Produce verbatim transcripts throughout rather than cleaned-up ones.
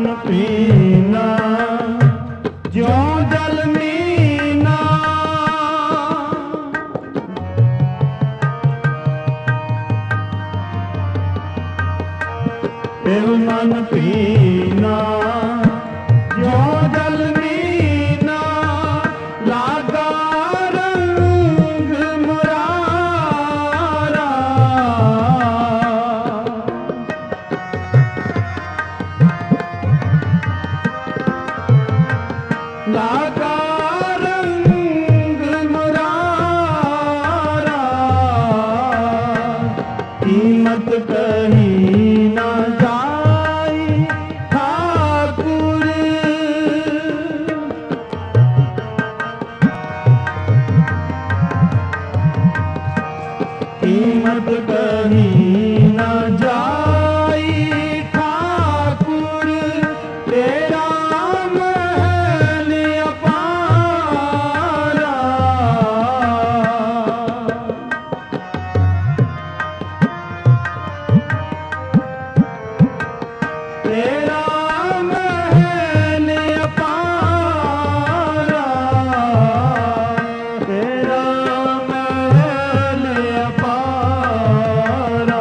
मन पीना ज्यों जल मीना, एव मन पीना ज्यों जल मीना, लागा रंग मुरारा, लागा रंग मुरारा, कीमत कहीं ना जाई ठाकुर, कीमत कहीं ना जाई ठाकुर, तेरा महल अपारा, तेरा महल अपारा, तेरा महल अपारा,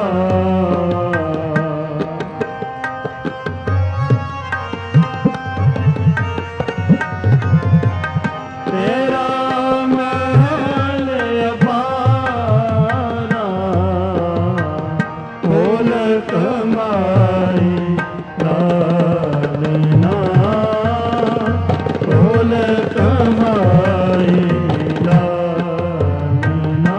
तेरा महल अपारा, खोल कमाई लालना, खोल कमाई लालना,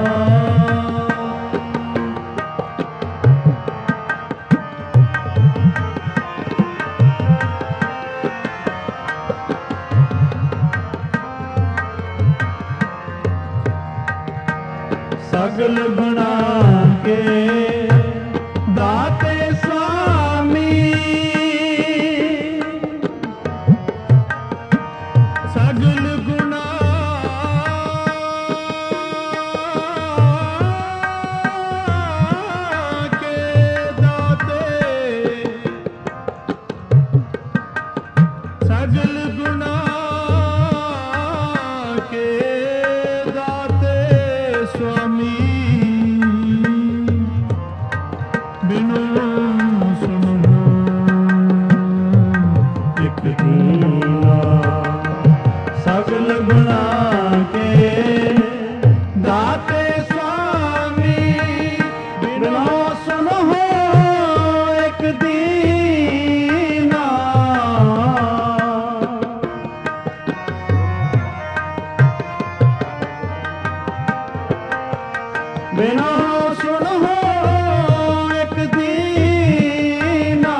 सगल गुणा के दाते स्वामी, सगल गुणा के दाते, सगल गुणा के दाते स्वामी, बिनु सुनो एक दीना, सगल गुणा के दाते स्वामी, बिनु सुनो एक दीना, बिना सुनो एक दीना,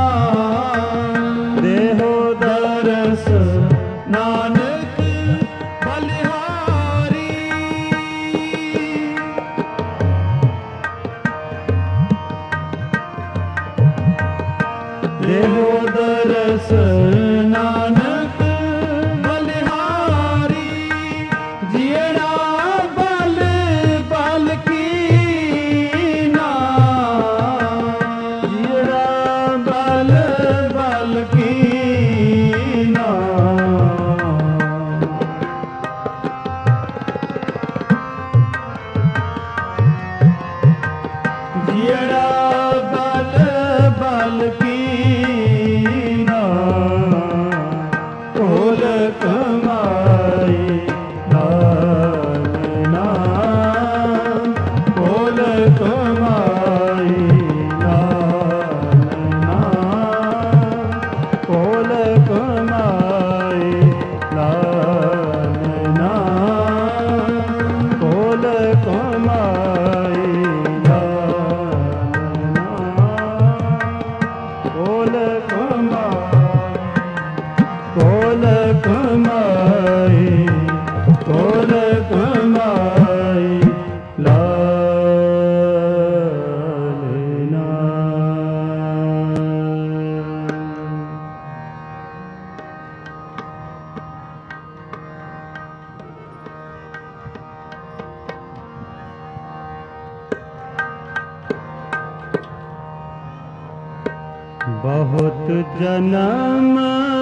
देहो दरस नानक बलिहारी, देहो दरस नानक बलिहारी, जियरा बल बल कीना, जियरा बल बल कीना, जियरा बल बल कीना, खोल कमाई लालना, खोल कमाई लालना, खोल कमाई लालना, खोल कमाई लालना, खोल कमाई, खोल कमाई, खोल कमाई लालना। बहुत जन्म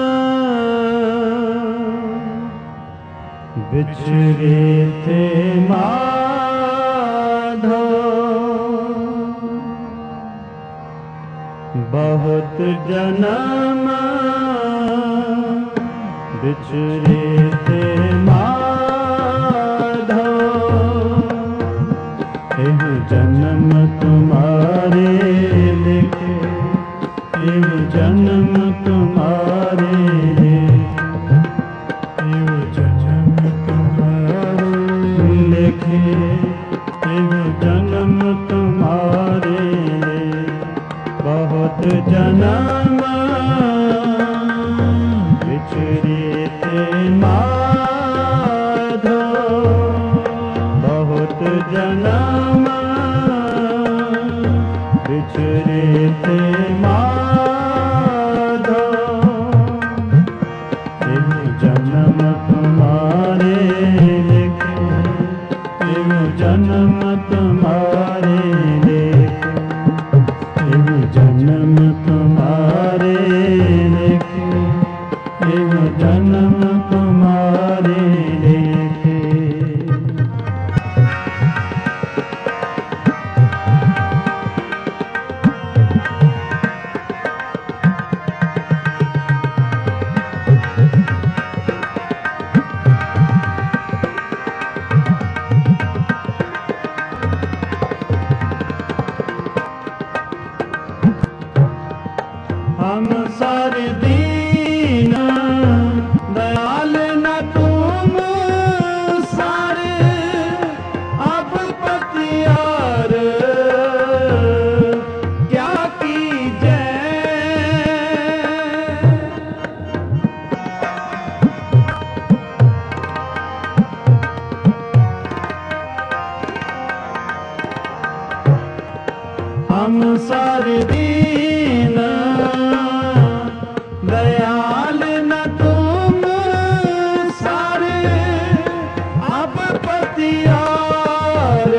बिछड़े थे माधो, बहुत जन्म बिछड़े थे माधो, एह जन्म तुम्हारे लिखे, एह जन्म तुम्हारे एह जन्म तुम्हारे लिखे, एह जन्म तुम्हारे बहुत जन्म बिछड़े थे माधो, बहुत जन्म बिछड़े थे माधो, एह जन्म तुम्हारे लिखे, एह जन्म तुम्हारे लिखे, एह जन्म तुम्हारे लिखे, एह जन्म तुम्हारे लिखे। हम सारे दीन दयाल न तुम सारे, अब पतियार क्या कीजे, हम सारे दीन दयाल न तुम सारे, अब पतियार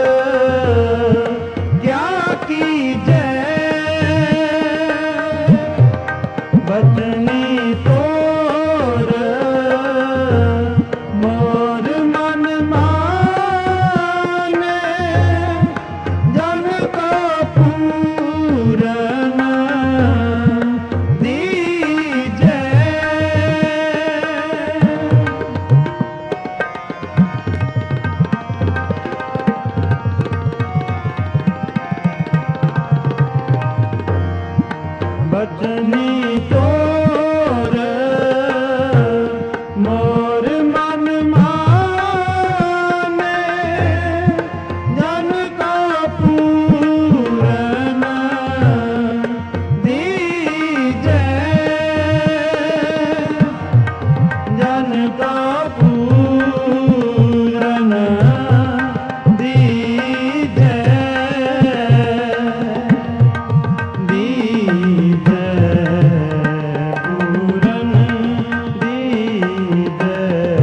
क्या कीजे, बचनी तोर मोर मन माने, जन का पूरन दीजे, बचनी तोर मोर मन माने, जन का पूरन दीजे, जन का पूरन दीजे, दीजे पूरन दीजे,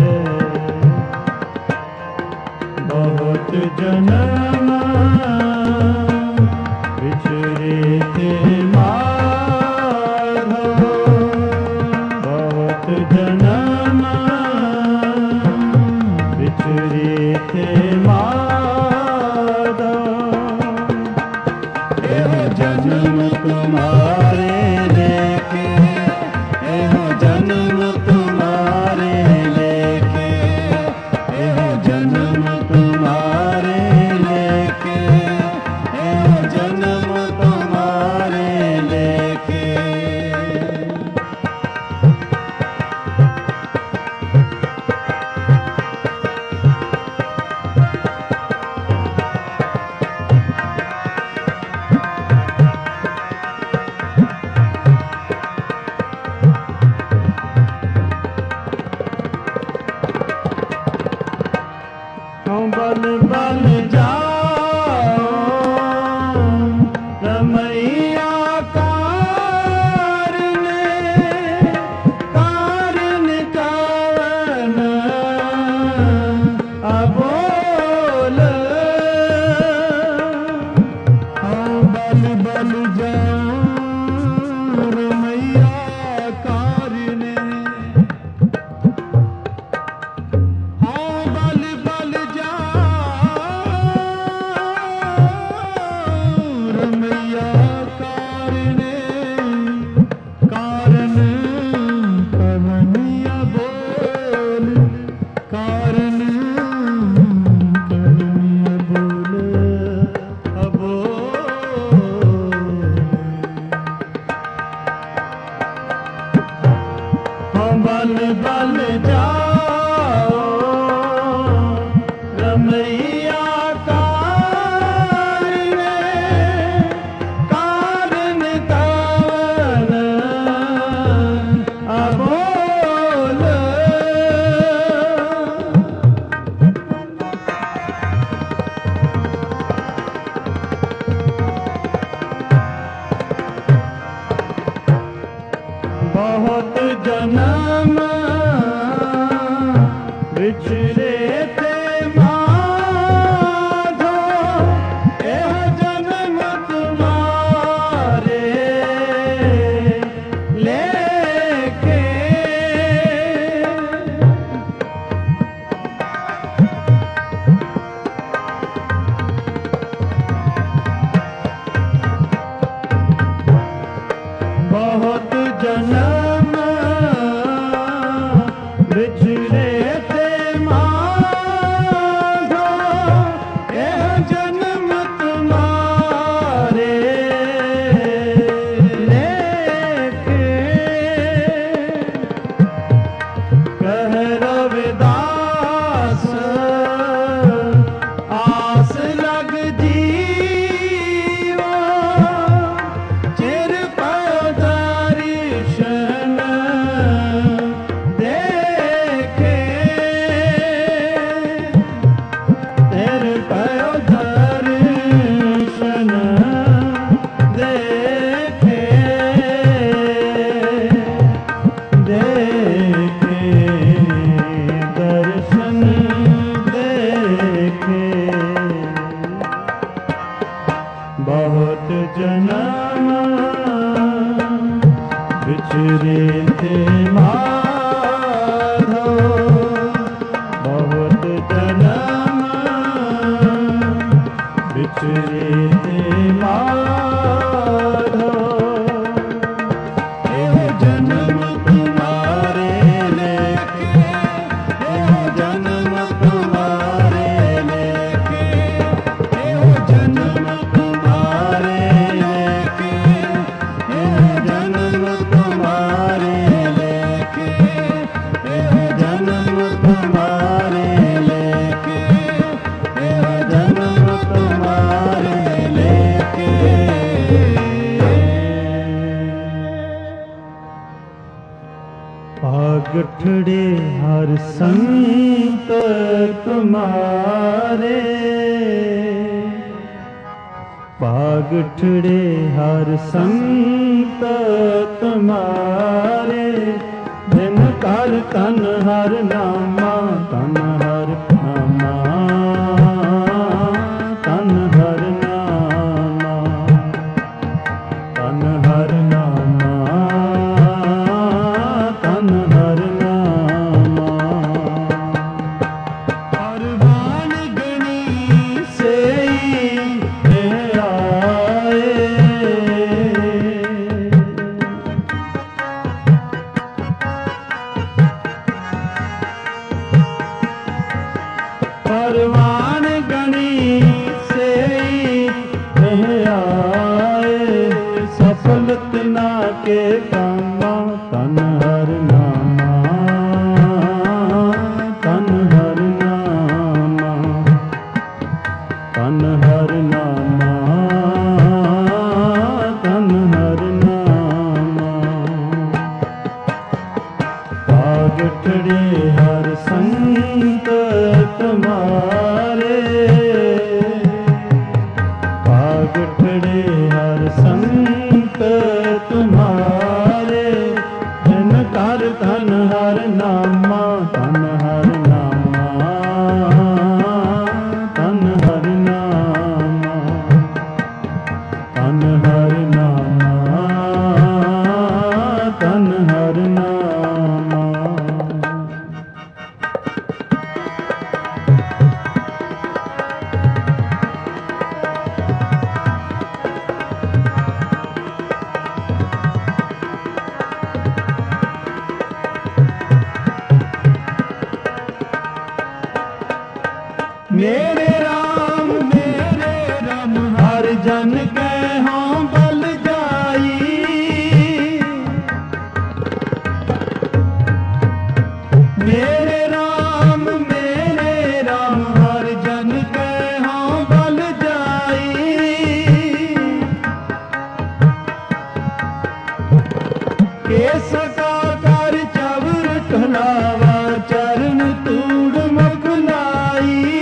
बहुत जन्म बिछड़े थे माधो, बहुत जन्म बिछड़े थे माधो, एह जन्म तुम्हारे लेके, एह जन्म तुम्हारे लेके, एह जन्म तुम्हारे लेके, एह जन्म तुम्हारे लेके। बल बल जाओ रमैया कारण, कारण कवन अबोल, हाँ बल बल जाओ रमैया बल बल जाओ रमैया कारणे कारण तावन अबोल बहुत जन्म बिछड़े थे माधो यह जन्म तुम्हारे लेके बहुत जन्म बिछड़े थे माधो यह जन्म तुम्हारे लेके कह रविदास आस लग जीवा चिर दर्शन देखे तेरे पयो दर्शन देखे देखे दर्शन देखे बहुत जन्म बिछड़े थे माधो बहुत जन्म बिछड़े थे माधो एह जन्म तुम्हारे लेके एह जन्म तुम्हारे लेके एह जन्म तुम्हारे लेके एह जन्म तुम्हारे लेके एह जन्म तुम्हारे लेके एह जन्म तुम्हारे लेके पागठड़े हर संत तुम्हारे पागठड़े हर संत तुम्हारे दिन कर तन हर नामा तन हर नामा तन हर नामा तन हर नामा तन हर नामा परवान गणी से आए परवान गणी से आए सफल तना के कामा तन हर नामा तन हर नामा तन हर नामा तन हर नामा पागठड़े हर संत तुम्हारे पागठड़े हर संत तुम्हारे जिन कर धन हर नामा तन हर नामा तन हर नामा तन हर नामा तन हर नामा मेरे राम मेरे राम हर जन के हों बल जाई ਕਹਲਾਵਾ ਚਰਨ ਤੂੜ ਮੁਖ ਲਾਈ।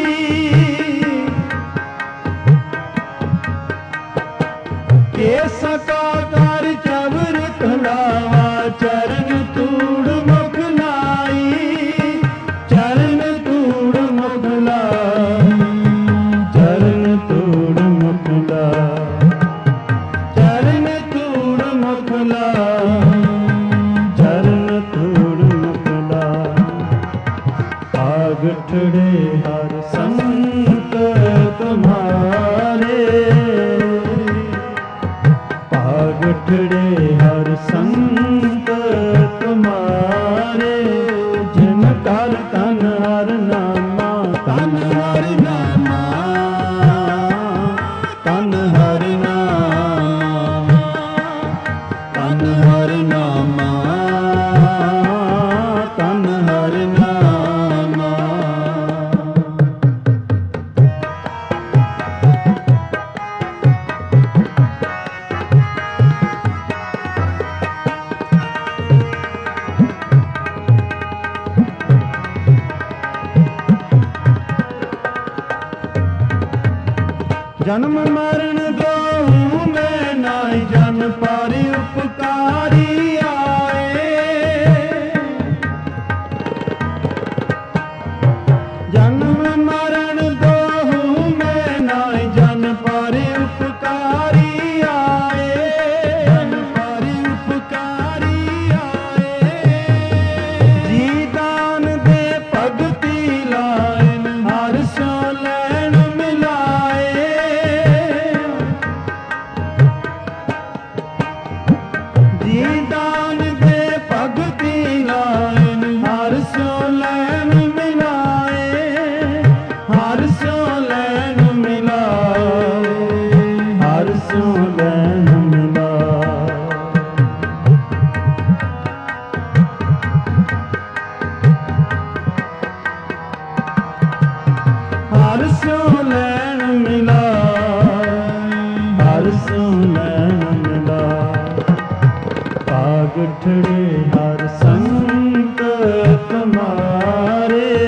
ਕੇਸ ਕਾਕਾਰ ਚਵਰ ਕਹਲਾਵਾ ਚਰਨ ਤੂੜ ਮੁਖ ਲਾਈ। ਚਰਨ ਤੂੜ ਮੁਖ ਲਾਈ। ਚਰਨ ਤੂੜ ਮੁਖ ਲਾਈ। ਚਰਨ ਤੂੜ ਮੁਖ ਲਾਈ। ਚਰਨ ਤੂੜ ਮੁਖ ਲਾਈ। ਆਗਠੜੇ ਹਰ ਸੰਤ ਤੁਮਾਰੇ। ਆਗਠੜੇ ਹਰ ਸੰਤ ਤੁਮਾਰੇ। ਜਿਨ ਕਰ ਤਨ ਹਰ ਨਾਮਾ। ਤਨ ਹਰ ਨਾਮਾ। ਤਨ ਹਰ ਨਾਮਾ। ਤਨ ਹਰ ਨਾਮਾ। ਤਨ ਹਰ ਨਾਮਾ। ਜਨਮ ਮਰਨ ਦੋਹੂ ਮੈਂ ਨਾਹੀ। ਜਨ ਪਰ ਉਪਕਾਰੀ ਆਏ। ਜਨਮ ਮਰਨ ਦੋਹੂ ਮੈਂ ਨਾਹੀ। ਜਨ ਪਰ ਉਪਕਾਰੀ ਆਏ। ਜਨ ਪਰ ਉਪਕਾਰੀ ਆਏ। ਜੀ ਦਾਨ ਦੇ ਭਗਤੀ ਲਾਇਨ ਹਰ ਸੋ ਲੈਣ ਮਿਲਾਏ। ਜੀ ਦਾਨ ਦੇ ਭਗਤੀ ਲਾਇਨ ਹਰ ਸੋ ਲੈਣ ਮਿਲਾਏ। ਹਰ ਸੋ ਲੈਣ ਮਿਲਾਏ। ਹਰ ਸੋ ਲੈਣ ਮਿਲਾਏ। ਹਰ ਸੋ ਲੈਣ ਮਿਲਾਏ। ਹਰ ਸੋ ਲੈਣ ਮਿਲਾਏ। ਆਗਠੜੇ ਹਰ ਸੰਤ ਤੁਮਾਰੇ।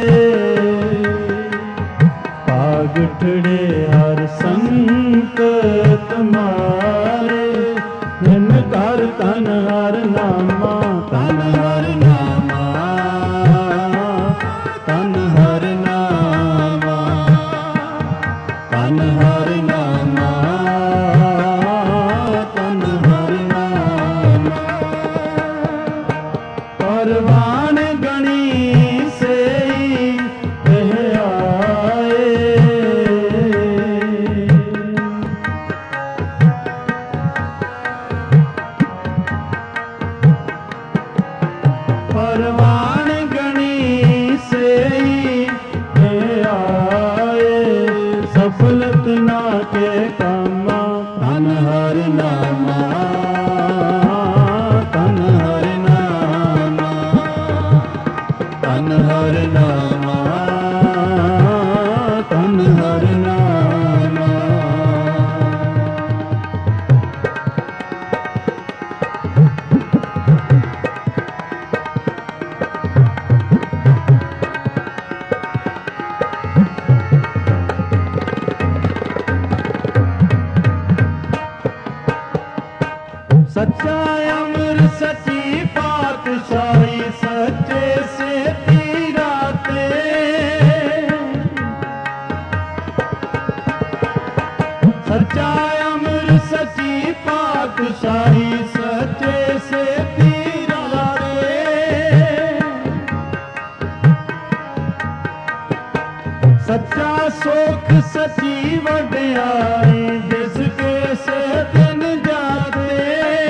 ਆਗਠੜੇ ਹਰ ਸੰਤ ਤੁਮਾਰੇ। ਜਿਨ ਕਰ ਤਨ ਹਰ ਨਾਮਾ। ਤਨ ਹਰ ਨਾਮਾ। ਤਨ ਹਰ ਨਾਮਾ। ਤਨ ਹਰ ਨਾਮਾ। ਤਨ ਹਰ ਨਾਮਾ। ਪਰਵਾਨ ਗਣੀ ਸੇਈ ਇਹ ਆਏ। ਪਰਵਾਨ ਗਣੀ ਸੇਈ ਇਹ ਆਏ। ਸਫਲਤ ਨਾ ਕੇ ਕਾਮਾ। ਤਨ ਹਰ ਨਾਮਾ। ਤਨ ਹਰ ਨਾਮਾ। ਤਨ ਹਰ ਨਾਮਾ। ਤਨ ਹਰ ਨਾਮਾ। ਸੱਚਾ ਅਮਰ ਸੱਚੀ ਪਾਤਸ਼ਾਹੀ ਸੱਚੇ ਸੇ ਤੀਰਾ ਤੇ। ਸੱਚਾ ਅਮਰ ਸੱਚੀ ਪਾਤਸ਼ਾਹੀ ਸੱਚੇ ਸੇ ਤੀਰਾ ਤੇ। ਸੱਚਾ ਸੁਖ ਸੱਚੀ ਵਡਿਆਈ ਜਿਸ ਕੇ ਸੇ ਦਿਨ ਜਾਤੇ।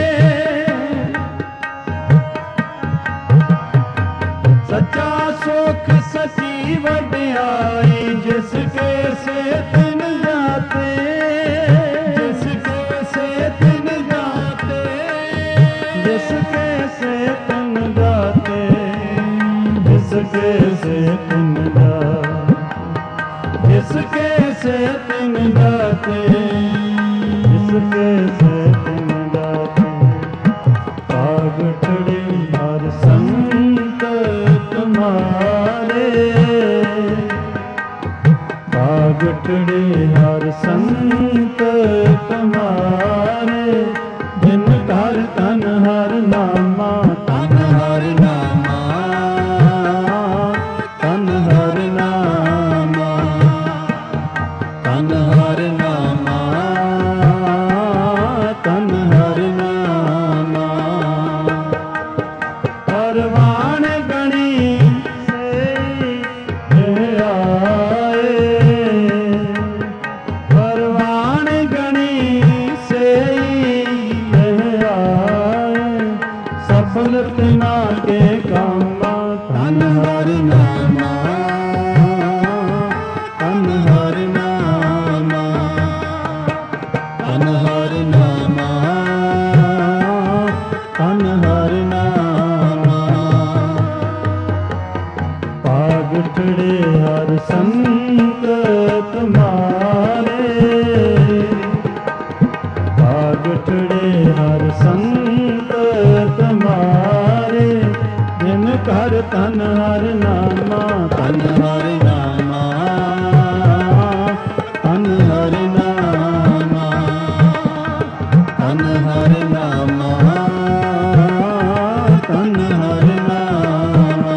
ਸੱਚਾ ਸੁਖ ਸੱਚੀ ਵਡਿਆਈ ਜਿਸ ਕੇ ਸੇ ਦਿਨ ਜਾਤੇ। ਜਿਸ ਕੇ ਸੇ ਦਿਨ ਜਾਤੇ। ਜਿਸ ਕੇ ਸੇ ਦਿਨ ਜਾਤੇ। ਜਿਸ ਕੇ ਸੇ ਦਿਨ ਜਾਤੇ। ਜਿਸ ਕੇ ਸੇ ਦਿਨ ਜਾਤੇ। ਜਿਸ ਕੇ ਸੇ ਦਿਨ ਜਾਤੇ। ਆਗਠੜੇ ਹਰ ਸੰਤ ਭਾਗਠੜੇ ਹਰ ਸੰਤ ਤੁਮਾਰੇ, ਜਿਨ ਘਰ ਤਨ ਹਰ ਨਾਮਾ, ਤਨ ਹਰ ਨਾਮਾ, ਤਨ ਹਰ ਨਾਮਾ, ਤਨ ਹਰ ਨਾਮਾ, ਤਨ ਹਰ ਨਾਮਾ। ਪਰਵਾਨ ਗਣੀ ਸੇ ਆਏ, ਪਰਵਾਨ ਗਣੀ ਸੇ ਆਏ, ਸਫਲ ਤਿਨਾ ਕੇ ਕਾਮਾ, ਤਨ ਹਰ ਨਾਮਾ, ਤਨ ਹਰ ਨਾਮਾ, ਤਨ ਹਰ ਨਾਮਾ, ਤਨ ਹਰ ਨਾਮਾ। ਭਾਗਠੜੇ ਹਰ ਸੰਤ ਤੁਮਾਰੇ, ਭਾਗਠੜੇ ਹਰ ਸੰਤ ਤੁਮਾਰੇ, ਜਿਨ ਘਰ ਤਨ ਹਰ ਨਾਮਾ, ਤਨ ਹਰ ਨਾਮਾ, ਤਨ ਹਰ ਨਾਮਾ, ਤਨ ਹਰ ਨਾਮਾ, ਤਨ ਹਰ ਨਾਮਾ।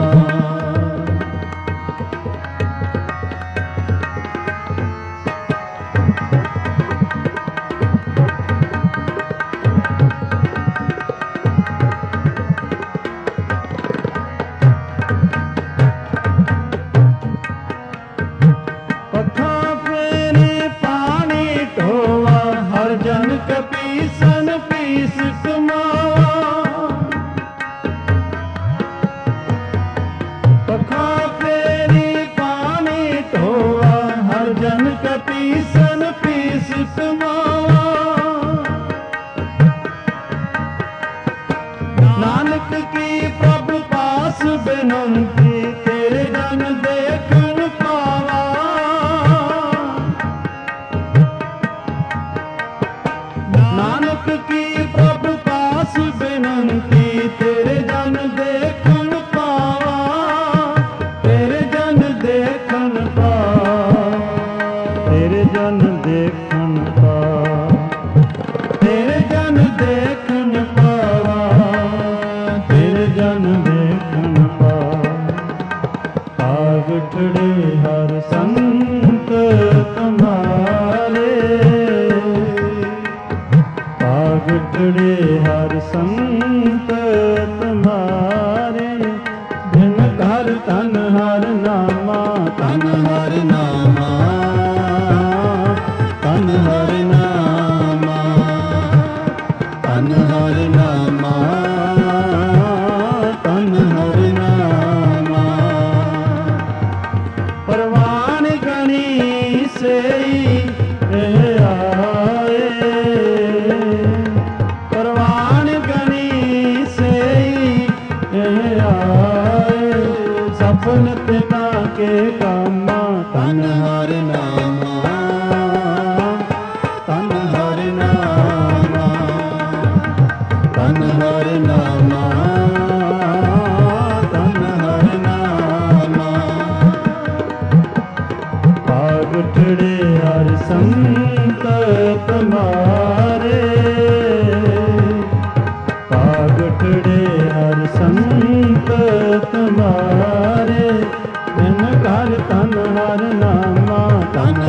ਪੱਖਾਂ ਫੇਰੇ ਪਾਣੀ ਢੋਵਾ, ਹਰ ਜਨ ਕਪੀਸਨ ਪੀਸ ਕਮਾਵਾ। ਪੱਖਾਂ ਫੇਰੇ ਪਾਣੀ ਢੋਵਾ, ਹਰ ਜਨ ਕਪੀਸਨ ਪੀਸ ਕਮਾਵਾ। ਨਾਨਕ ਕੀ ਪ੍ਰਭ ਪਾਸ ਬੇਨੰਤੀ, ਤੇਰੇ ਜਨ ਦੇਖਣ ਪਾਵਾ। ਨਾਨਕ ਕੀ ਪ੍ਰਭ ਪਾਸ ਬੇਨੰਤੀ, ਤੇਰੇ ਜਨ ਦੇਖਣ ਪਾਵਾ, ਤੇਰੇ ਜਨ ਦੇਖਣ ਪਾਵਾ, ਤੇਰੇ ਜਨ ਦੇਖਣ ਪਾਵਾ, ਤੇਰੇ ਜਨ ਦੇਖਣ ਪਾਵਾ, ਤੇਰੇ ਜਨ ਦੇਖਣ ਪਾਵਾ। ਭਾਗਠੜੇ ਹਰ ਸੰਤ ਤੁਮਾਰੇ, ਭਾਗਠੜੇ ਹਰ ਸੰਤ ਤੁਮਾਰੇ, ਜਿਨ ਘਰ ਤਨ ਹਰ ਨਾਮਾ, ਤਨ ਹਰ ਨਾਮਾ, ਤਨ ਹਰ ਨਾਮਾ, ਤਨ ਹਰ ਨਾਮਾ, ਤਨ ਹਰ ਨਾਮਾ। ਪਰਵਾਨ ਗਣੀ ਸੇ ਆਏ, ਪਰਵਾਨ ਗਣੀ ਸੇ ਆਏ, ਸਫਲ ਤਿਨਾ ਕੇ ਕਾਮਾ, ਤਨ ਹਰ ਨਾਮਾ, ਤਨ ਹਰ ਨਾਮਾ, ਤਨ ਹਰ ਨਾਮਾ, ਤਨ ਹਰ ਨਾਮਾ। ਭਾਗਠੜੇ ਹਰ ਸੰਤ ਤੁਮਾਰੇ, ਭਾਗਠੜੇ ਹਰ ਸੰਤ ਤੁਮਾਰੇ, ਜਿਨ ਘਰ ਤਨ ਹਰ ਨਾਮਾ, ਤਨ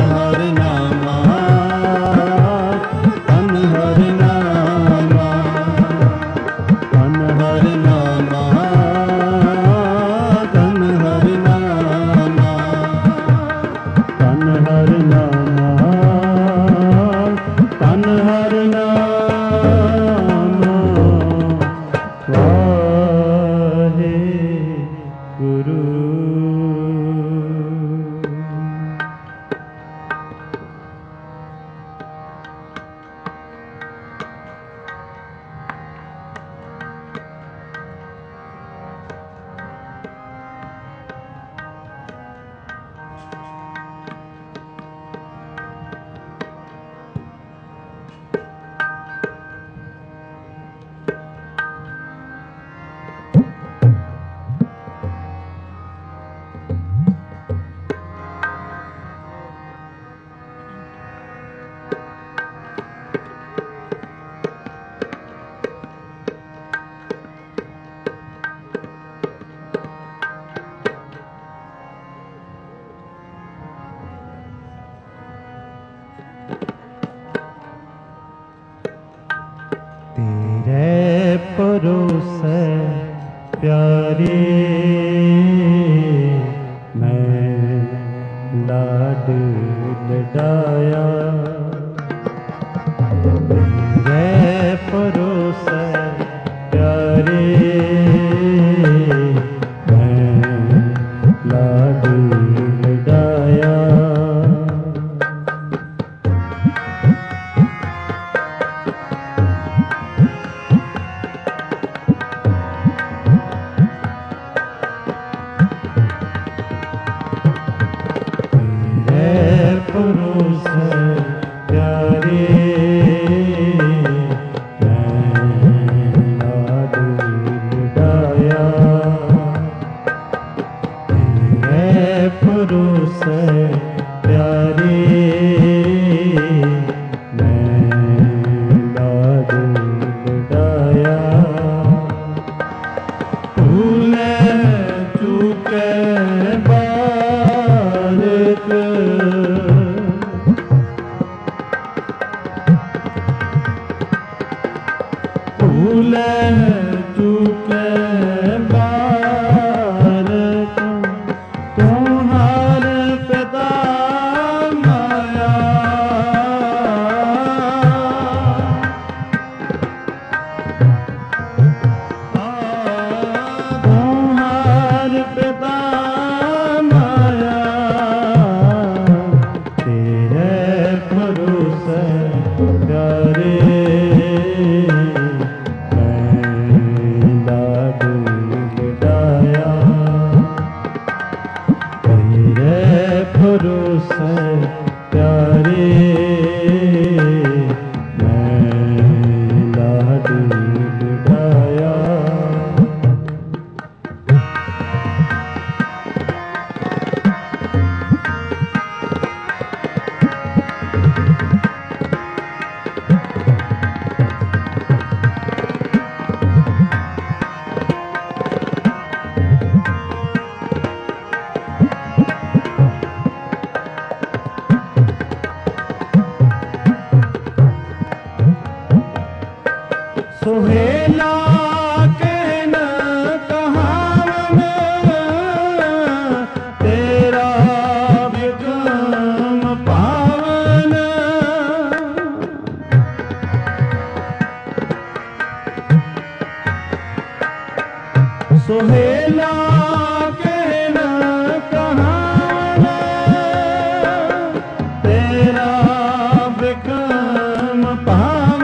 परोसे प्यारे मैं लाड लडाया मेरे परोसे प्यारे मैं लाड लडाया सोहेला कहन कहावन तेरा विक्रम पावन सोहेला कहन कहावन तेरा विक्रम पावन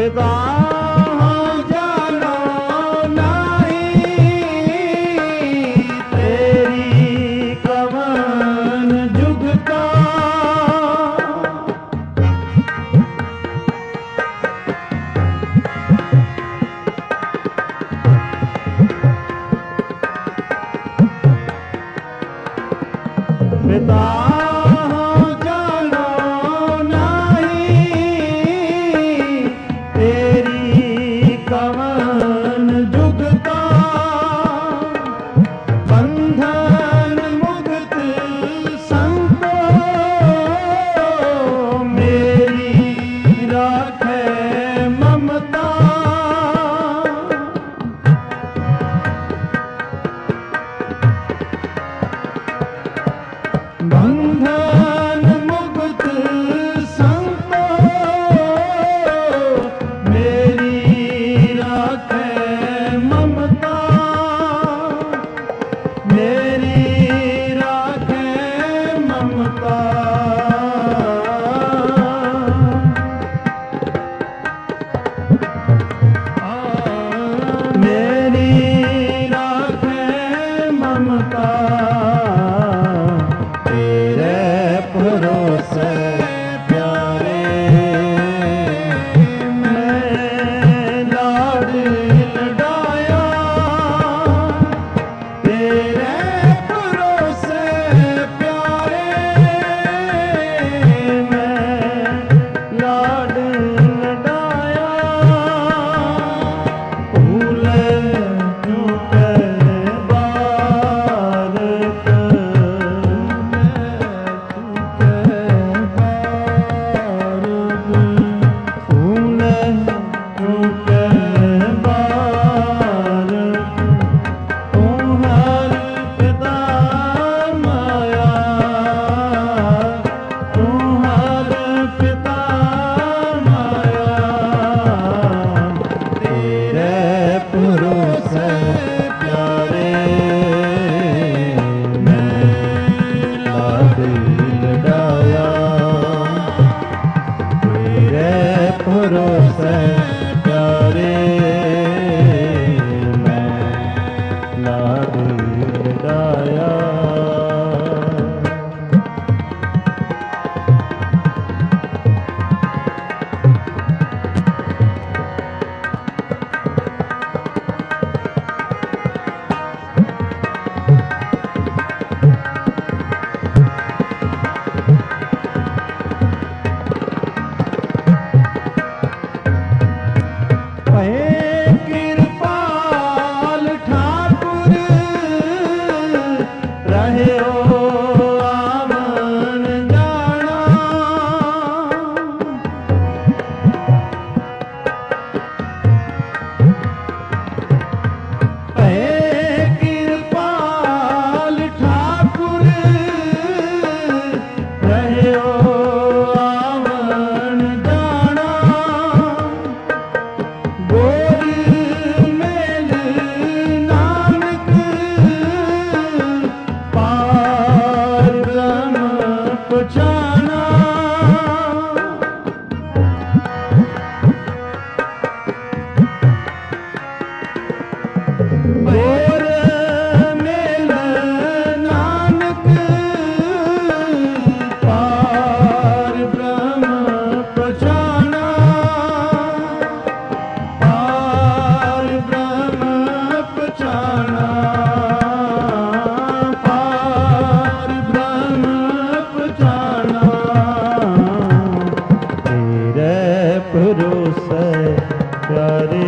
पिता जानो नहीं तेरी कवन जुगता पिता बंधन मुक्त संतो मेरी राखे ममता मेरी राखे ममता मेरी राखे ममता भरोसे प्यारे मैं लाड लडाया तेरे भरोसे प्यारे मैं लाड लडाया फूल चूके भरोसे प्यारे मैं लाड लडाया कृपाल ठाकुर रहे हो आवन जाना कृपाल ठाकुर रहे हो आवन जाना गोर मेल नानक पार ब्रह्म पहचाना पार ब्रह्म पहचाना पार ब्रह्म पहचाना तेरे भरोसे प्यारे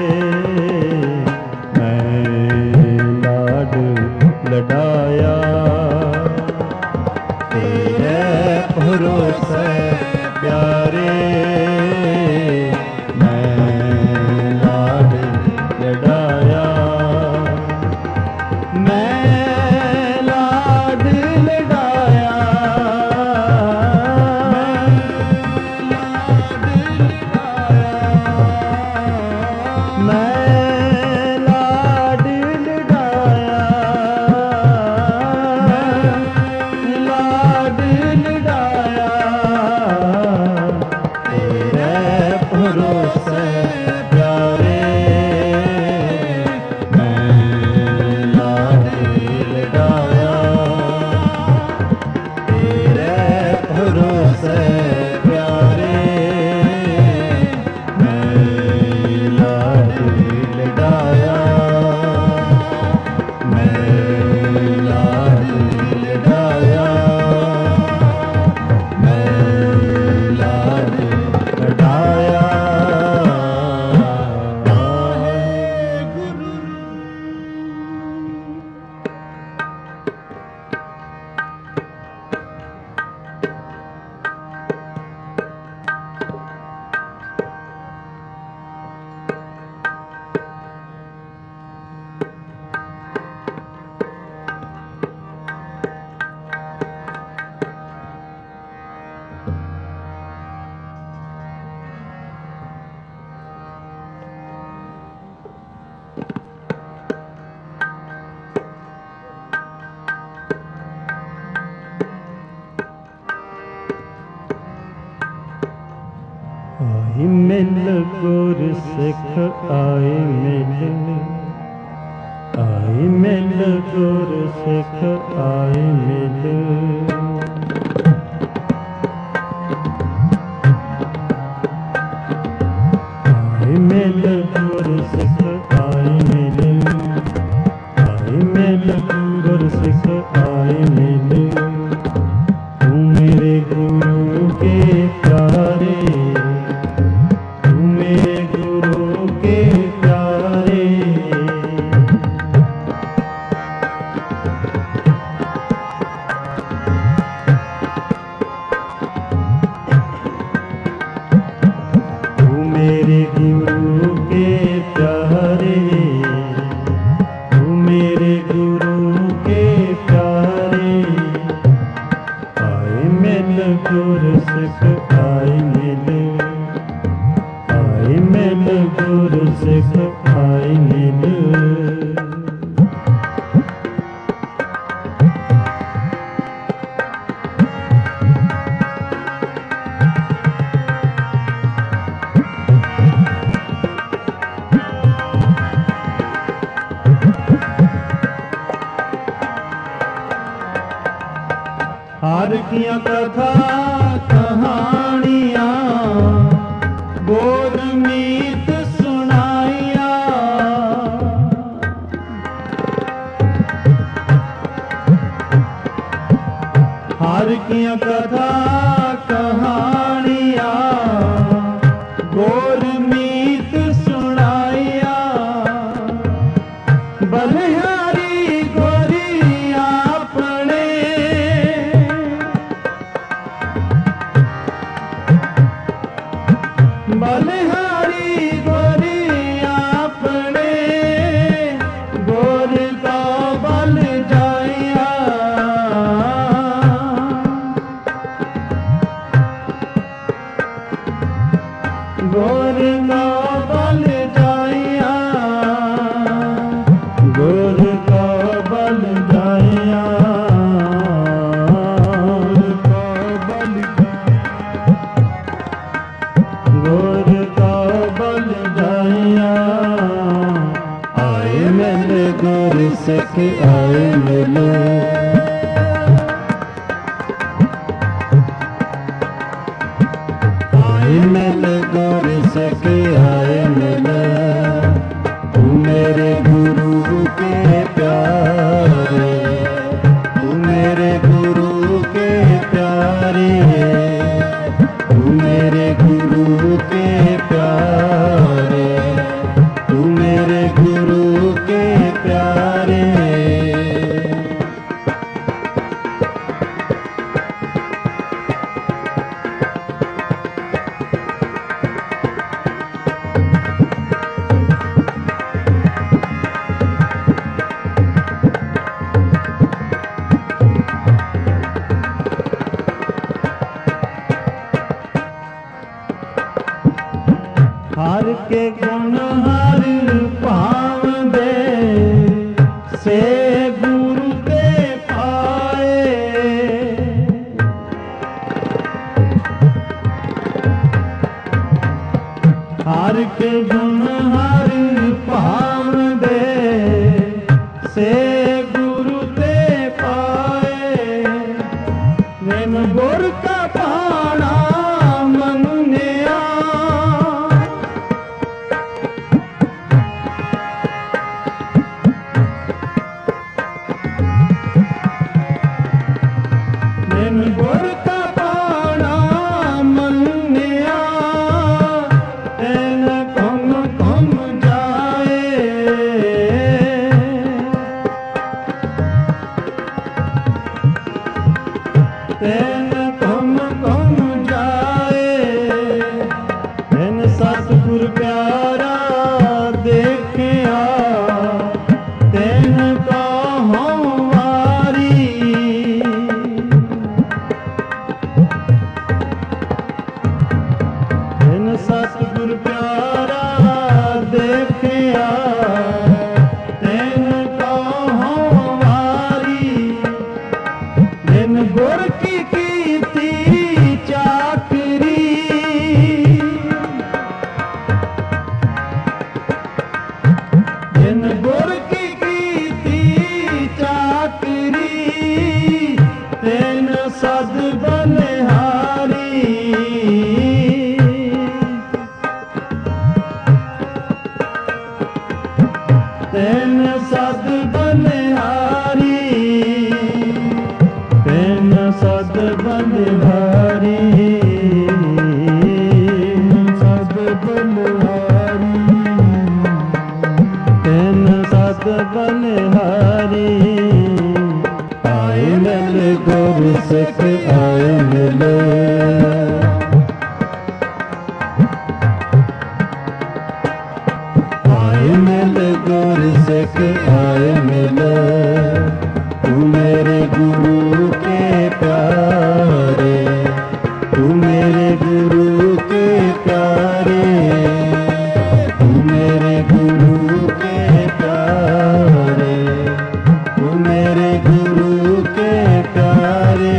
लडाया तेरे भरोसे प्यारे मैं लाड लडाया मैं लाड लडाया मैं लाड लडाया ਆਈ ਮਿਲ ਗੁਰ ਸਿੱਖ ਆਈ ਮਿਲ, ਆਈ ਮਿਲ ਗੁਰ ਸਿੱਖ ਆਈ ਮਿਲ। ਆਈ ਮਿਲ ਗੁਰ ਸਿੱਖ ਆਈ ਮਿਲ, ਆਈ ਮਿਲ ਗੁਰ ਸਿੱਖ ਆਈ ਮਿਲ। ਤੂੰ ਮੇਰੇ ਗੁਰੂ ਕੇ प्यारे, तू मेरे गुरु के प्यारे। तू मेरे गुरु के प्यारे, तू मेरे गुरु के प्यारे। आए मिल गुर सिख आए मिल, आए मिल गुर सिख आए मिल। हार किया कथा कहानियां बोध मीत सुनाइया। हार किया कथा कहानियां बोध मीत सुनाइया। बलिहारी गोरी आपने बलिहारी गोरी आपने गोर का बल जाया। गोर का बल जाया, गोर का बल जाया, गोर का बल जाया। आए मिल गुर सिख आए मिल, आए मिल गुर सिख आए मिल। तू मेरे गुरु के प्यारे, तू मेरे गुरु के प्यारे। तू मेरे गुरु के प्यारे, तू मेरे गुरु के प्यारे। हर के गुण हर भाव दे से गुरु ते पाए। हर के गुण हर भाव दे से गुरु ते पाए। बिन गुर का पाना मनुनिया, बिन गुर का पाना मनुनिया। तेन कम कम जाए, तेन कम कम जाए। बिन सतगुर प्यारा देखिया, तेन का हूँ वारी। बिन सतगुर प्यारा देखिया, तेन का हूँ वारी। बिन गुर की कीर्ति चाकरी, सिख आए मिल, तू मेरे गुरु के प्यारे, तू मेरे गुरु के प्यारे, तू मेरे गुरु के प्यारे, तू मेरे गुरु के प्यारे।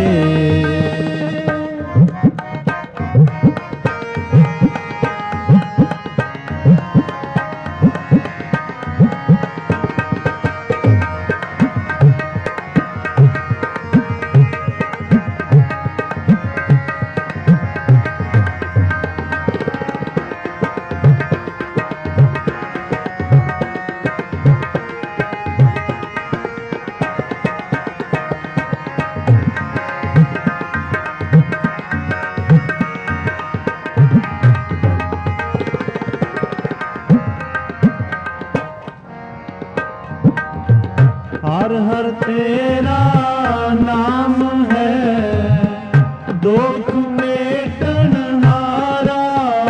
हर हर तेरा नाम है दुख मेटन हारा,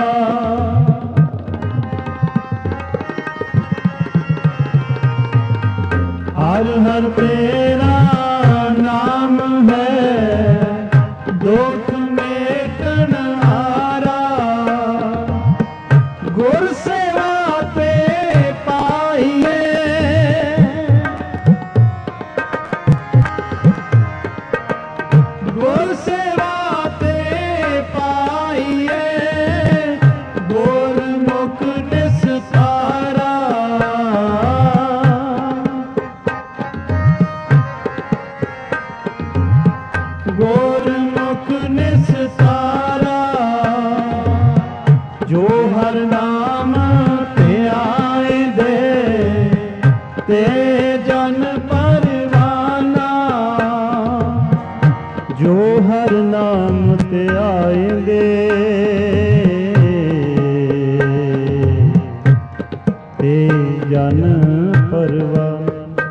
हर हर तेरा नाम है दुख मेटन हारा, गुर सेवा पे पाइए, गुर सेवा ते पाइए, गुरमुख निस्तारा, गुरमुख निस्तारा, जो हर नाम ते आए दे ते जन परवाना, जो हर नाम ते आएंगे ते जन परवाना,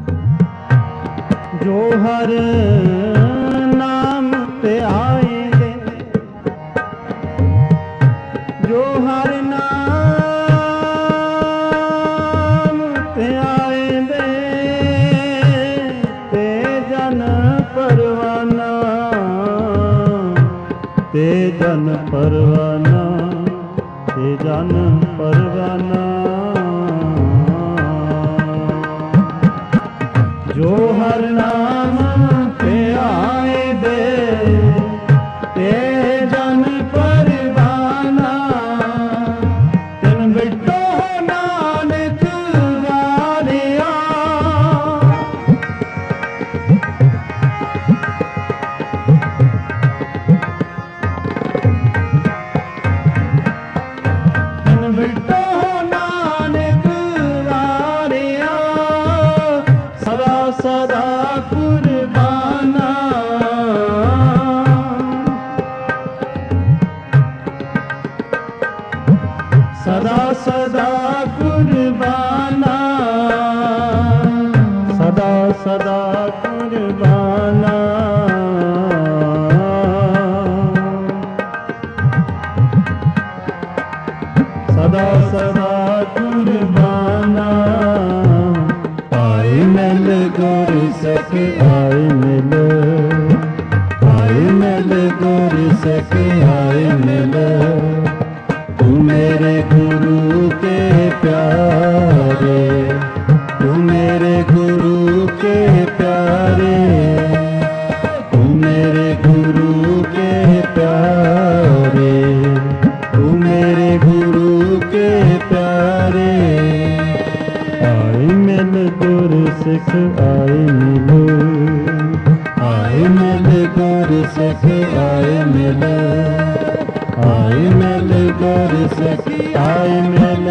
जो हर नाम ते आएंगे, जो हर नाम ते आएंगे ते जन परवाना, ते जन परवाना, ते जन परवाना, जो हर नाम पे आए दे ते जन परवाना, तिन बिटो नानक वारिया, तिन बिटो नानक वारिया, सदा सदा कुर्बाना, सदा सदा कुर्बाना, सदा सदा कुर्बाना, सदा सदा कुर्बाना, आए मिल गुर सिख आए मिल, आए मिल गुर सिख आए मिल, तू मेरे गुरु के प्यारे, तू मेरे गुरु के प्यारे, तू मेरे गुरु के प्यारे, तू मेरे गुरु के प्यारे। आए मिल गुर सिख आए मिल, आए मिल गुर सिख आए मिल, आए मिल गुर सिख आए मिल।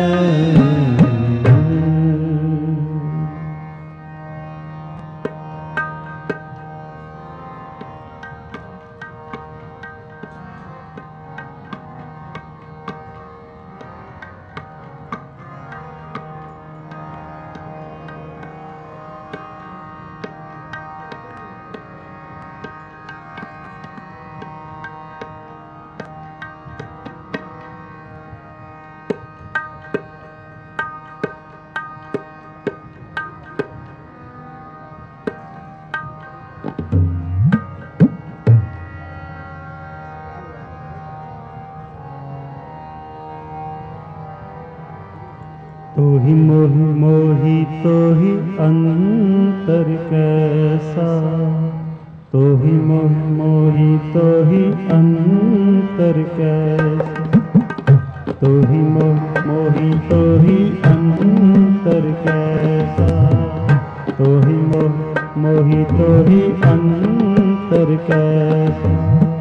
तो ही मोहि मोहि तो ही अंतर कैसा, तो ही मोहि मोहि तो ही अंतर कैसा, तो ही मोहि मोहि तो ही अंतर कैसा, तो ही मोहि मोहि तो ही अंतर कैसा।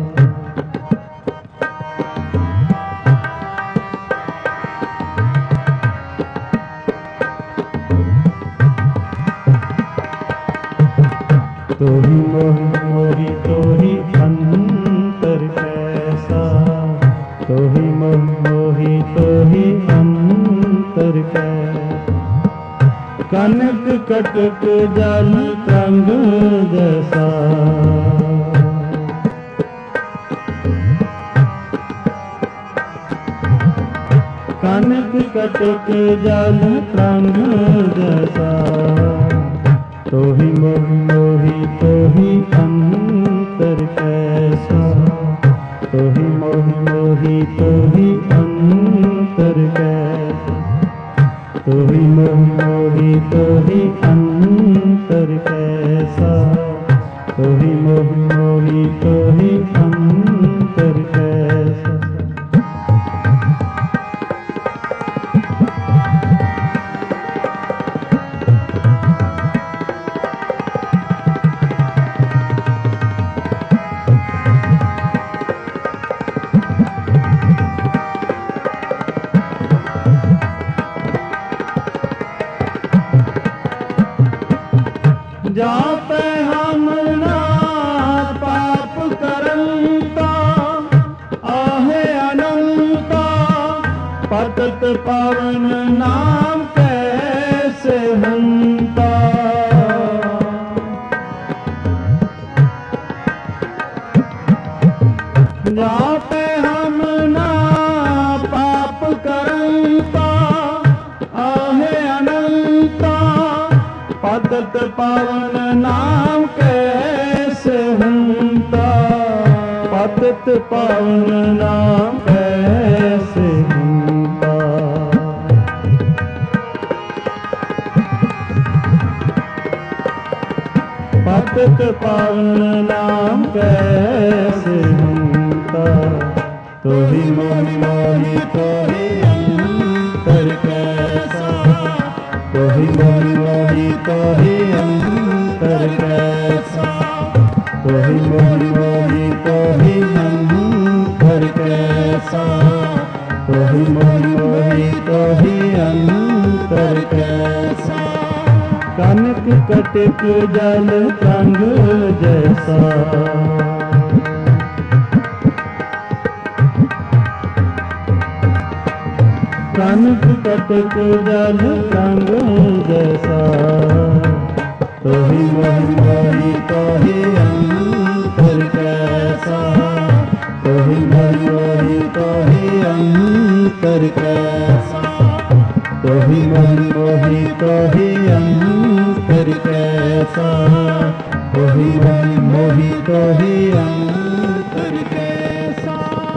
तो ही मोहि मोहि तो ही अंतर कैसा, तो ही मोहि मोहि तो ही अंतर कैसा। कनक कटक जल तरंग जैसा, कनक कटक जल तरंग जैसा, तो ही मोहि मोहि तो ही अंतर कैसा, तो ही मोहि मोहि तो ही अंतर कैसा, तो ही मोहि मोहि तो ही अंतर कैसा, तो ही मोहि मोहि तो ही अंतर कैसा। जापे हम ना पाप करंता, आहे अनंता पतत पावन नाम कैसे हंता। जापे हम ना पाप करंता, आहे अनंता पतत पावन नाम कैसे हंता, पतत पावन नाम कैसे हंता। पतत पावन नाम कैसे हंता, तो ही मोहि मोहि तो ही अंतर कैसा, तो ही मोहि मोहि तो ही अंतर कैसा, तो ही मोहि मोहि तो ही अंतर कैसा, तो ही मोहि मोहि तो ही अंतर कैसा। कनक कटक जल तरंग जैसा, कनक कटक जल तरंग जैसा, तो ही मोहि मोहि तो ही अंतर कैसा, तो ही मोहि मोहि तो ही अंतर कैसा, तो ही मोहि मोहि तो ही अंतर कैसा, तो ही मोहि मोहि तो ही अंतर कैसा।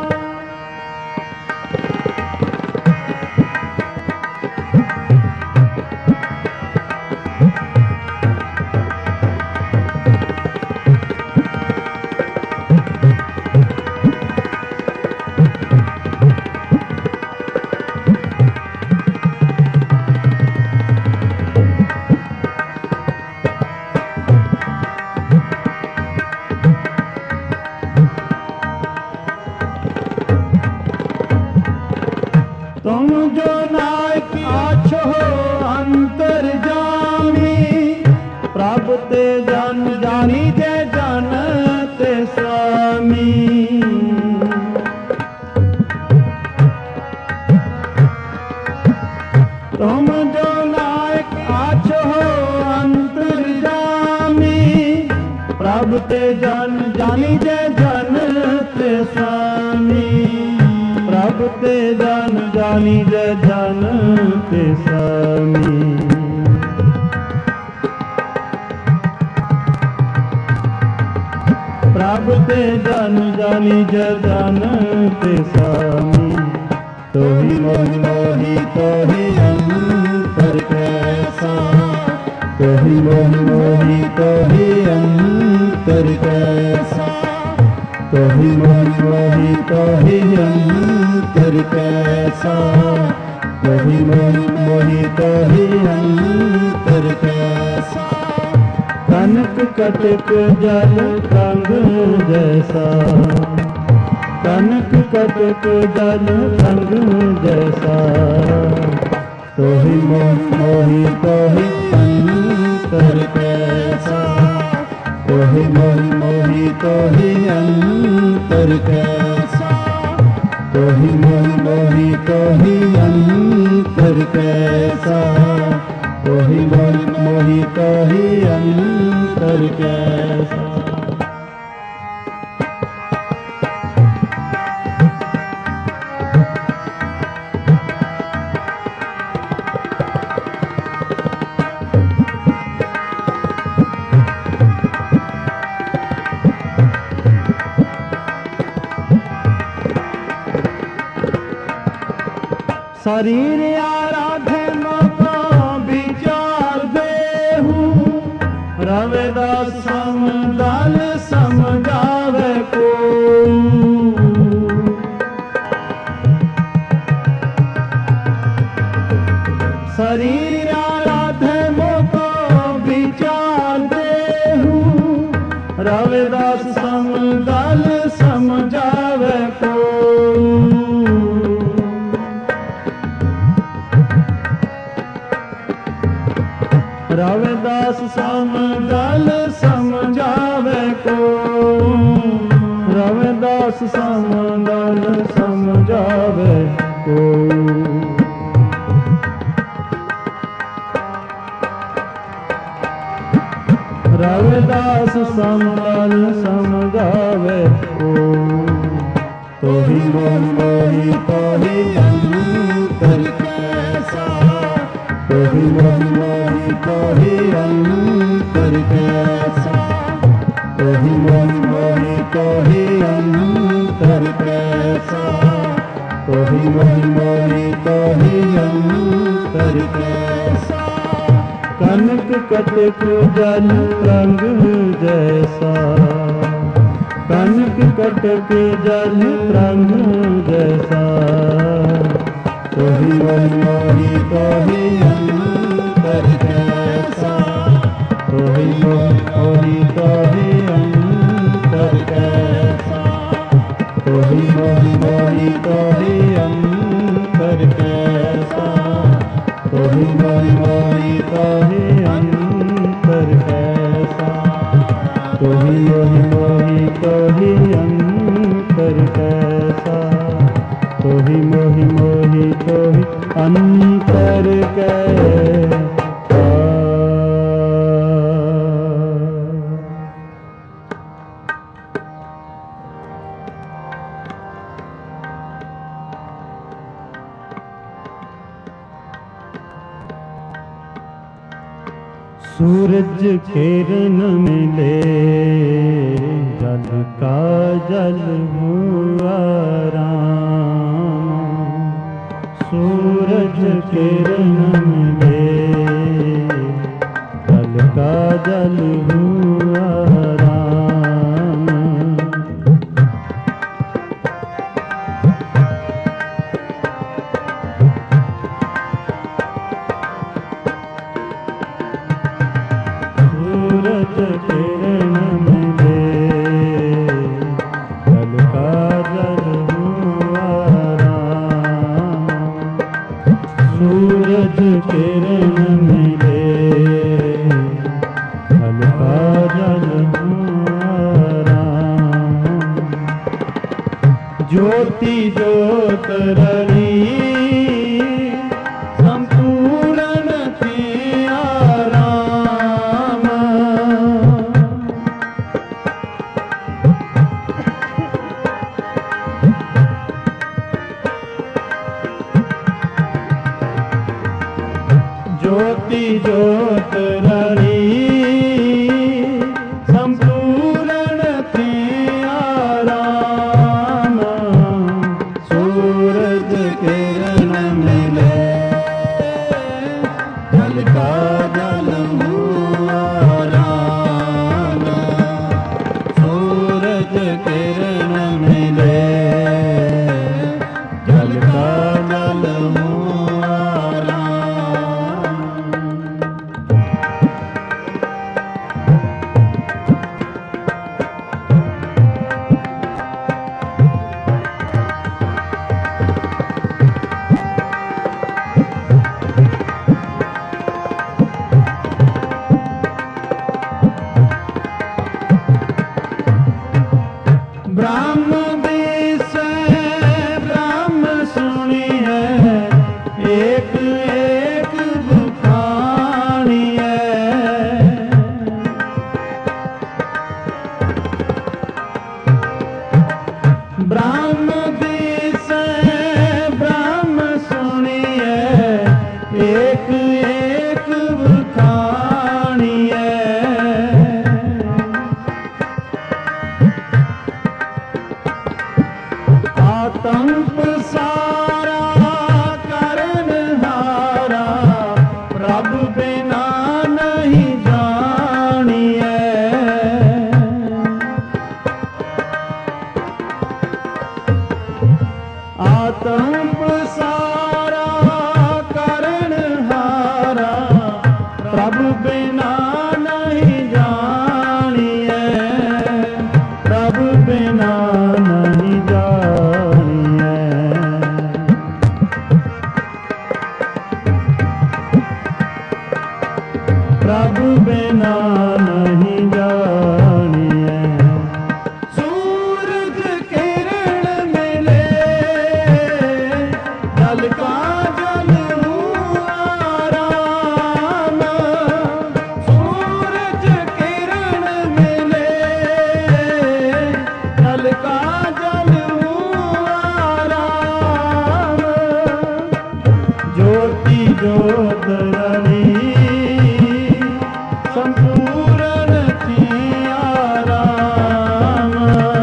तुम जो नायक आछो अंतर जामी, प्रभु ते जान जानी जे जानते स्वामी। तुम जो नायक आछो अंतर जामी, प्रभु ते जान जानी जे जानते स्वामी। प्रभु ते जान जानी जे जानते स्वामी। प्रभु ते जान जानी जे जानते स्वामी। तो ही मोहि मोहि तो ही अंतर तोहि मोहि मोहि तोहि अंतर कैसा, तोहि मोहि मोहि तोहि अंतर कैसा, तोहि मोहि मोहि तोहि अंतर कैसा। कनक कटक जल रंग जैसा, कनक कटक जल रंग जैसा, तोहि मोहि मोहि तोहि अंतर कैसा, तोहि मोहि मोहि तोहि अंतर कैसा, तोहि मोहि मोहि तोहि अंतर कैसा, तोहि मोहि मोहि तोहि अंतर कैसा। शरीर आराधे मका विचार देहु, रविदास समदल समझावे को। शरीर आराधे मका विचार देहु, रविदास समदल समझावे को। रविदास समदल समझावे को, रविदास समदल समझावे को। रविदास समदल समझावे को। तोहि मोहि मोहि तोहि अंतर कैसा, तोहि मोहि मोहि तोहि अंतर कैसा, तोहि मोहि मोहि तोहि अंतर कैसा, तोहि मोहि मोहि तोहि अंतर कैसा। कनक कटक जल रंग जैसा, कनक कटक जल रंग जैसा, तोहि मोहि मोहि तोहि अंतर कैसा, तोहि मोहि मोहि तोहि अंतर कैसा, तोहि मोहि मोहि तोहि अंतर कैसा, तोहि मोहि मोहि तोहि अंतर कैसा, तोहि मोहि मोहि तोहि अंतर कैसा, तोहि मोहि मोहि तोहि अंतर कैसा। सूरज किरण मिले जल का जल हुआ राम, सूरज किरण मिले जल का जल हुआ राम। सूरज किरण मिले जल का जल हुआ राम, सूरज किरण मिले जल का जल हुआ राम। ज्योति ज्योत रली संपूर्ण थी आराम, ज्योति ज्योत रली संपूर्ण थी आराम, सूरज किरण मिले जल का जल हुआ जल आराम, सूरज किरण मिले जल का जल आराम, ज्योति ज्योत रणी संपूर्ण थी आराम,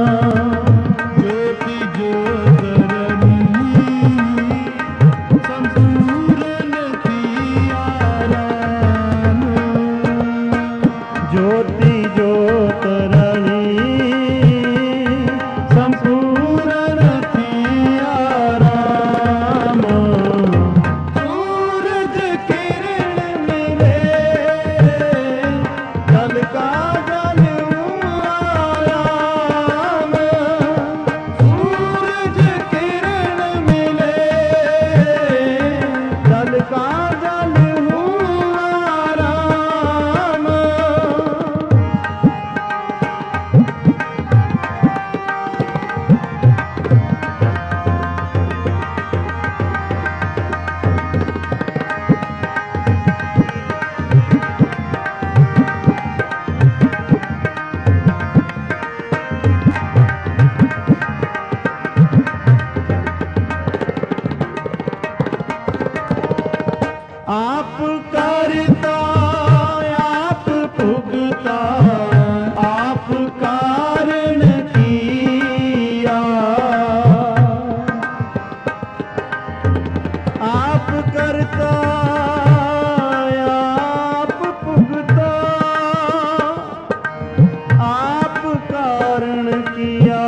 ज्योति ज्योत रणी संपूर्ण थी आराम, ज्योति ज्योत रणी संपूर्ण थी आराम, सूरज किरण मिले जल का जल आराम, सूरज किरण मिले जल का जल आराम। आप करता आप भुगता आप कारण किया, आप करता आप भुगता आप कारण किया,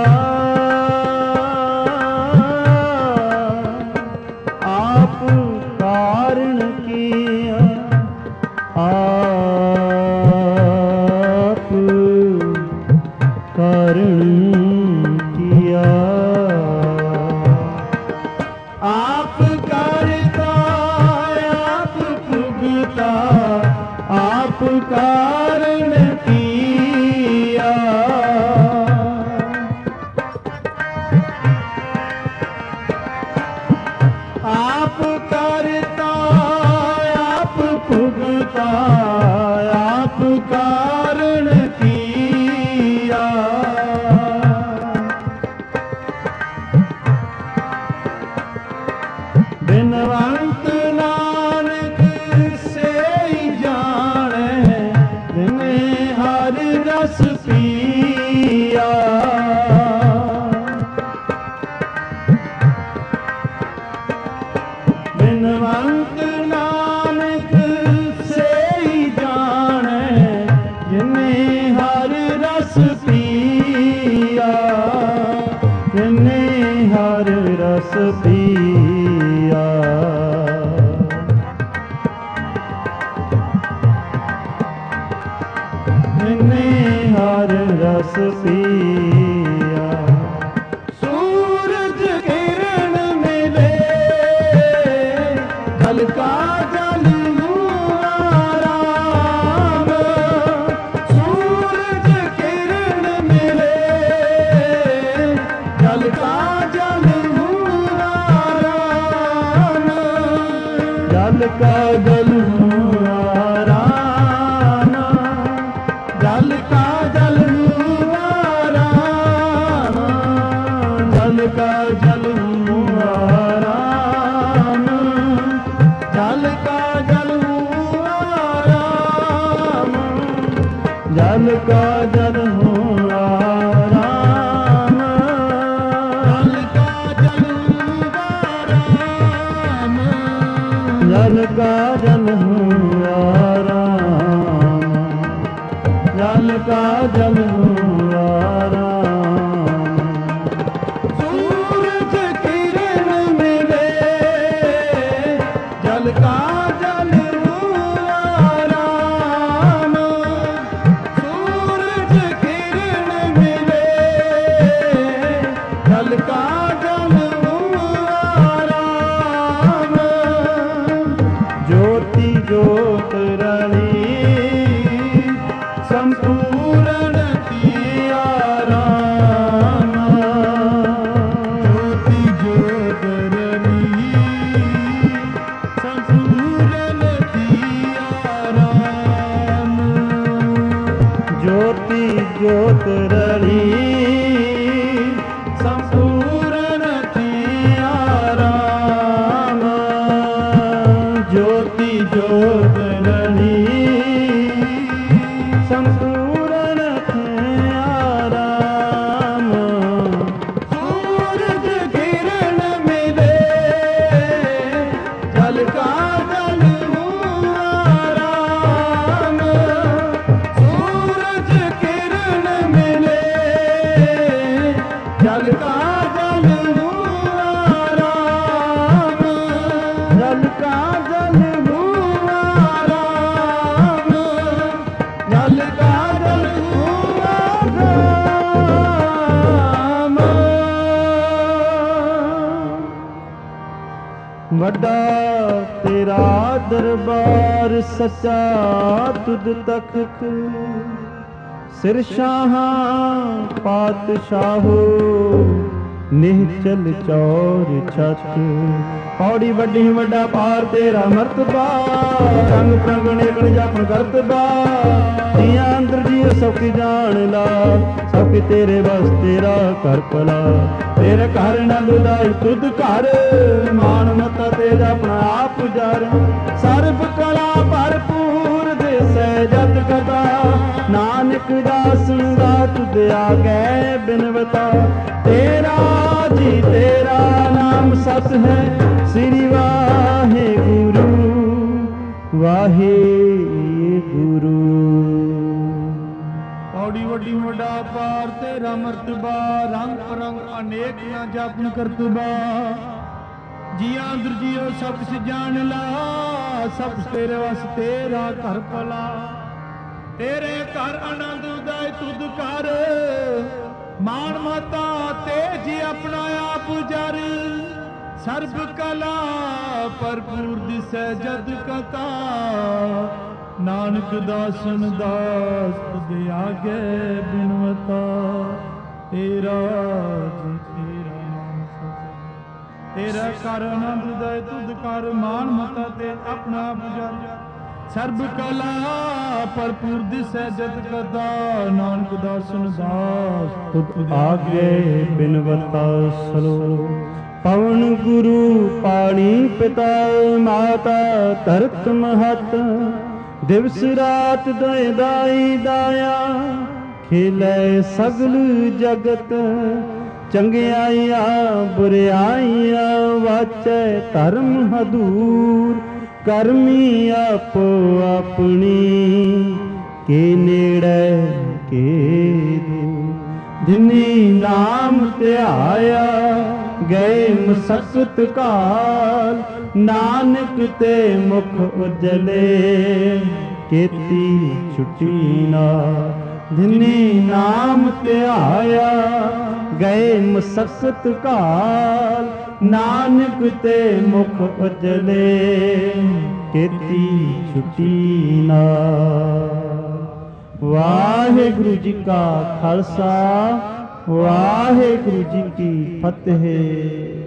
आप कारण किया, आप कारण किया, आप करता आप भुगता आप कारण किया, आप करता आप भुगता आप कारण किया, बिनवंत नानक से ही जाने जिने हर रस पिया, बिनवंत नानक से ही जाने जिने हर रस पिया, जिने हर रस पिया, जिने हर रस पिया, सूरज किरण मिले जल का जल आराम, सूरज किरण मिले जल का जल आराम, जल का जल आराम, जल का जल आराम, जल का जल आराम, जल का जल आराम, जल का जल आराम, जल का जल आराम, जल का जल आराम, जल का जल आराम, सूरज किरण मिले जल का जल आराम, सूरज किरण मिले जल का जल आराम, ज्योति ज्योत रणी संपूर्ण थी ਜੋਤ ਰਲੀ ਸੰਪੂਰਨ ਥਿਆ ਰਾਮ ਜੋਤੀ ਜੋਤ ਰਲੀ ਸੰਪੂਰਨ ਥਿਆ ਰਾਮ ਸੂਰਜ ਕਿਰਨ ਮਿਲੇ ਜਲ ਕਾ ਜਲ ਹੁਆ ਰਾਮ ਸੂਰਜ ਕਿਰਨ ਮਿਲੇ ਜਲ ਕਾ ਜਲ ਹੁਆ ਰਾਮ ਜਲ ਕਾ ਜਲ ਹੁਆ ਰਾਮ ਜਲ ਕਾ ਜਲ ਹੁਆ ਰਾਮ ਵੱਡਾ ਤੇਰਾ ਦਰਬਾਰ ਸੱਚਾ ਤੁਧ ਤਖਤ ਸਿਰ ਸ਼ਾਹਾਂ ਪਾਤਸ਼ਾਹੋ ਨਿਹਚਲ ਚੌਰ ਛਤ ਪੌੜੀ ਵੱਡੀ ਵੱਡਾ ਪਾਰ ਤੇਰਾ ਮਰਤਬਾ ਰੰਗ ਪ੍ਰੰਗਣੇ ਗਣ ਜਾਪਨ ਕਰਤਬਾ ਜੀਆਂ ਅੰਦਰ ਜੀਉ ਸਭ ਕੀ ਜਾਣ ਲਾ ਸਭ ਕੀ ਤੇਰੇ ਬਸ ਤੇਰਾ ਕਰ ਭਲਾ ਤੇਰੇ ਘਰ ਨੰਦ ਉਦਾਈ ਤੁਧ ਘਰ ਮਾਨ ਮਤਾ ਤੇਰਾ ਆਪਣਾ ਆਪ ਜਰ ਸਰਬ ਕਲਾ ਭਰਪੂਰ ਦਿਸੈ ਜਤ ਕਥਾ ਨਾਨਕ ਦਾਸਨ ਦਾ ਤੁਧ ਆਗੇ ਬਿਨਵਤਾ ਤੇਰਾ ਜੀ ਤੇਰਾ ਨਾਮ ਸਤ ਹੈ ਸ੍ਰੀ ਵਾਹਿਗੁਰੂ ਵਾਹਿਗੁਰੂ ਪੌੜੀ ਵੱਡੀ ਵੱਡਾ ਪਾਰ ਤੇਰਾ ਮਰਤਬਾ ਰੰਗ ਪਰੰਗ ਅਨੇਕ ਨਾ ਜਾਪਨ ਕਰਤਬਾ ਜੀਆਂ ਅੰਦਰ ਜੀਓ ਸਭ ਕੁਛ ਜਾਣ ਲਾ ਸਭ ਕੁਛ ਤੇਰੇ ਵਸ ਤੇਰਾ ਘਰ ਭਲਾ ਤੇਰੇ ਘਰ ਆਨੰਦ ਉਦਾਇ ਤੁਧ ਕਰ ਮਾਨ ਮਾਤਾ ਤੇਜੀ ਆਪਣਾ ਆਪ ਜਰ ਸਰਬ ਕਲਾ ਭਰਪੂਰ ਦਿਸੈ ਜਦ ਕਥਾ ਨਾਨਕ ਦਾਸਨ ਦਾਸ ਤੁਧ ਆਗੇ ਬਿਨਵਤਾ ਤੇਰਾ ਜੀ ਤੇਰਾ ਨਾਮ ਸਤ ਤੇਰਾ ਕਰ ਆਨੰਦ ਉਦਾਇ ਤੁਧ ਕਰ ਮਾਨ ਮਤਾ ਤੇ ਆਪਣਾ ਆਪ ਜਰ ਸਰਬ ਕਲਾ ਭਰਪੂਰ ਦਿਸੈ ਜਤ ਕਥਾ ਨਾਨਕ ਦਾਸਨ ਦਾਸ ਤੁਧ ਆਗੇ ਬਿਨਵਤਾ ਸਲੋ ਪਵਨ ਗੁਰੂ ਪਾਣੀ ਪਿਤਾ ਮਾਤਾ ਧਰਤ ਮਹਤ ਦਿਵਸ ਰਾਤ ਦਇ ਦਾਈ ਦਾਇਆ ਖੇਲੇ ਸਗਲ ਜਗਤ ਚੰਗਿਆਈਆਂ ਬੁਰਿਆਈਆਂ ਵਾਚੈ ਧਰਮ ਹਦੂਰ ਕਰਮੀ ਆਪੋ ਆਪਣੀ ਕੇ ਨੇੜੇ ਕੇ ਦੂਰ ਜਿਨੀ ਨਾਮ ਧਿਆਇਆ ਗਏ ਮਸਕਤ ਕਾਲ ਨਾਨਕ ਤੇ ਮੁਖ ਉਜਲੇ ਕੀਤੀ ਛੁੱਟੀ ਨਾ ਜਿਨੀ ਨਾਮ ਧਿਆਇਆ ਗਏ ਮਸਕਤ ਕਾਲ ਨਾਨਕ ਤੇ ਮੁਖ ਉਜਲੇ ਕੀਤੀ ਛੁੱਟੀ ਨਾ ਵਾਹਿਗੁਰੂ ਜੀ ਕਾ ਖਾਲਸਾ ਵਾਹਿਗੁਰੂ ਜੀ ਕੀ ਫਤਿਹ।